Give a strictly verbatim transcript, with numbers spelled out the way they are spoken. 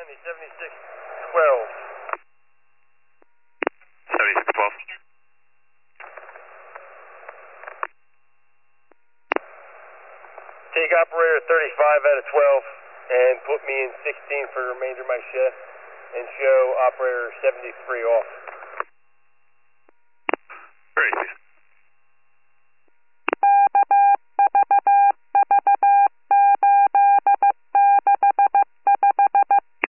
Sandy, seventy-six twelve. seventy-six twelve. Take operator thirty-five out of twelve and put me in sixteen for the remainder of my shift and show operator seventy-three off. Very easy.